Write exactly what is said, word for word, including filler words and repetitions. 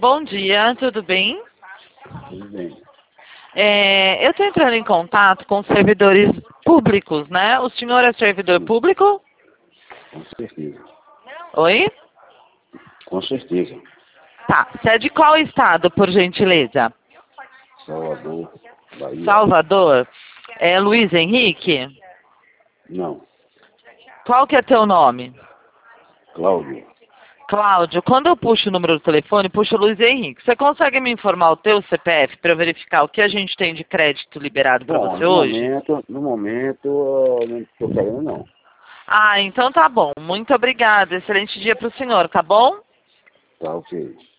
bom dia, tudo bem? Tudo bem. É, eu estou entrando em contato com servidores públicos, né? O senhor é servidor público? Com certeza. Oi? Com certeza. Tá. Você é de qual estado, por gentileza? Salvador, Bahia. Salvador? É Luiz Henrique? Não. Qual que é teu nome? Cláudio. Cláudio, quando eu puxo o número do telefone, puxo o Luiz Henrique. Você consegue me informar o teu C P F para eu verificar o que a gente tem de crédito liberado para Bom, você no hoje? momento, no momento, eu não estou querendo não. Ah, então tá bom. Muito obrigada. Excelente dia para o senhor, tá bom? Tá ok.